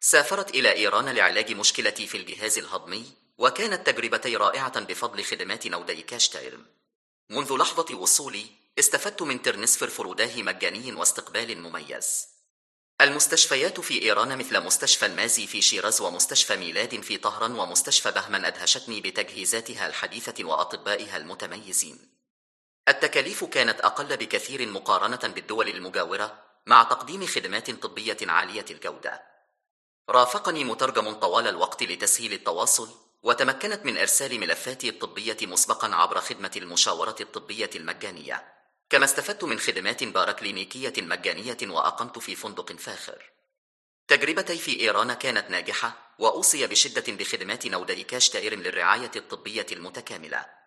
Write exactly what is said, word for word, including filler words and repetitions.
سافرت إلى إيران لعلاج مشكلتي في الجهاز الهضمي، وكانت تجربتي رائعة بفضل خدمات نودي كاشتايرم. منذ لحظة وصولي، استفدت من ترنسفر فروداه مجاني واستقبال مميز. المستشفيات في إيران مثل مستشفى المازي في شيراز ومستشفى ميلاد في طهران ومستشفى بهمن أدهشتني بتجهيزاتها الحديثة وأطبائها المتميزين. التكاليف كانت أقل بكثير مقارنة بالدول المجاورة، مع تقديم خدمات طبية عالية الجودة. رافقني مترجم طوال الوقت لتسهيل التواصل، وتمكنت من إرسال ملفاتي الطبية مسبقا عبر خدمة المشاورة الطبية المجانية. كما استفدت من خدمات باراكلينيكية مجانية وأقمت في فندق فاخر. تجربتي في إيران كانت ناجحة، وأوصي بشدة بخدمات نودي كاشتايرم للرعاية الطبية المتكاملة.